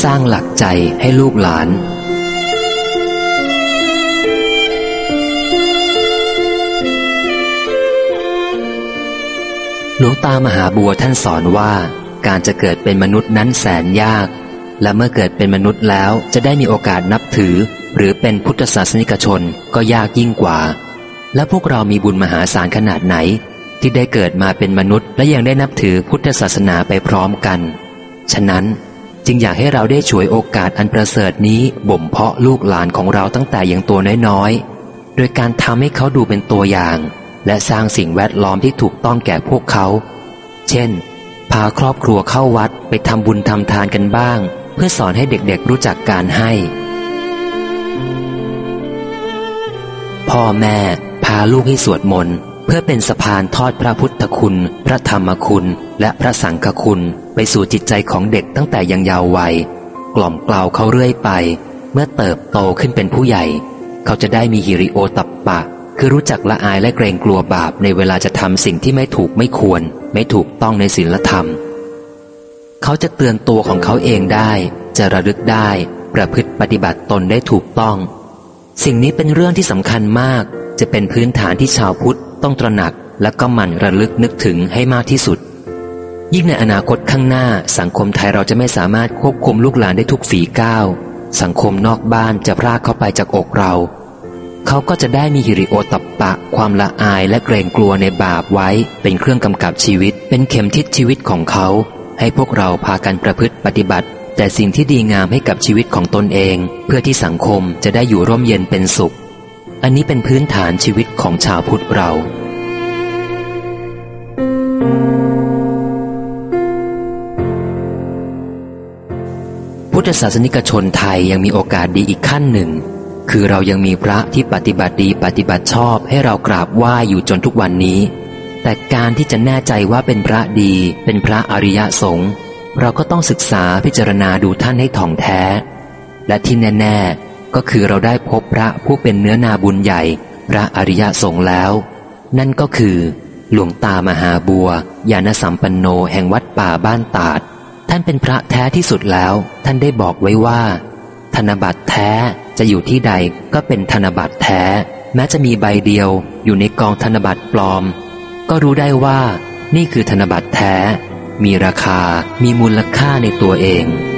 สร้างหลักใจให้ลูกหลานหลวงตามหาบัวท่านสอนว่าการจะเกิดเป็นมนุษย์นั้นแสนยากและเมื่อเกิดเป็นมนุษย์แล้วจะได้มีโอกาสนับถือหรือเป็นพุทธศาสนิกชนก็ยากยิ่งกว่าและพวกเรามีบุญมหาศาลขนาดไหนที่ได้เกิดมาเป็นมนุษย์และยังได้นับถือพุทธศาสนาไปพร้อมกันฉะนั้นจึงอยากให้เราได้ฉวยโอกาสอันประเสริฐนี้บ่มเพาะลูกหลานของเราตั้งแต่ยังตัวน้อยๆโดยการทำให้เขาดูเป็นตัวอย่างและสร้างสิ่งแวดล้อมที่ถูกต้องแก่พวกเขาเช่นพาครอบครัวเข้าวัดไปทำบุญทำทานกันบ้างเพื่อสอนให้เด็กๆรู้จักการให้พ่อแม่พาลูกให้สวดมนต์เพื่อเป็นสะพานทอดพระพุทธคุณพระธรรมคุณและพระสังฆคุณไปสู่จิตใจของเด็กตั้งแต่ยังเยาว์วัยกล่อมเกลาเขาเรื่อยไปเมื่อเติบโตขึ้นเป็นผู้ใหญ่เขาจะได้มีหิริโอตัปปะคือรู้จักละอายและเกรงกลัวบาปในเวลาจะทำสิ่งที่ไม่ถูกไม่ควรไม่ถูกต้องในศีลธรรมเขาจะเตือนตัวของเขาเองได้จะระลึกได้ประพฤติปฏิบัติตนได้ถูกต้องสิ่งนี้เป็นเรื่องที่สำคัญมากจะเป็นพื้นฐานที่ชาวพุทธต้องตระหนักและก็หมั่นระลึกนึกถึงให้มากที่สุดยิ่งในอนาคตข้างหน้าสังคมไทยเราจะไม่สามารถควบคุมลูกหลานได้ทุกฝีก้าวสังคมนอกบ้านจะพรากเขาไปจากอกเราเขาก็จะได้มีหิริโอตัปปะความละอายและเกรงกลัวในบาปไว้เป็นเครื่องกำกับชีวิตเป็นเข็มทิศชีวิตของเขาให้พวกเราพากันประพฤติปฏิบัติแต่สิ่งที่ดีงามให้กับชีวิตของตนเองเพื่อที่สังคมจะได้อยู่ร่มเย็นเป็นสุขอันนี้เป็นพื้นฐานชีวิตของชาวพุทธเราพุทธศาสนิกชนไทยยังมีโอกาสดีอีกขั้นหนึ่งคือเรายังมีพระที่ปฏิบัติดีปฏิบัติชอบให้เรากราบไหว้อยู่จนทุกวันนี้แต่การที่จะแน่ใจว่าเป็นพระดีเป็นพระอริยสงฆ์เราก็ต้องศึกษาพิจารณาดูท่านให้ถ่องแท้และที่แน่ๆก็คือเราได้พบพระผู้เป็นเนื้อนาบุญใหญ่พระอริยสงฆ์แล้วนั่นก็คือหลวงตามหาบัวญาณสัมปันโนแห่งวัดป่าบ้านตาดท่านเป็นพระแท้ที่สุดแล้วท่านได้บอกไว้ว่าธนบัตรแท้จะอยู่ที่ใดก็เป็นธนบัตรแท้แม้จะมีใบเดียวอยู่ในกองธนบัตรปลอมก็รู้ได้ว่านี่คือธนบัตรแท้มีราคามีมูลค่าในตัวเอง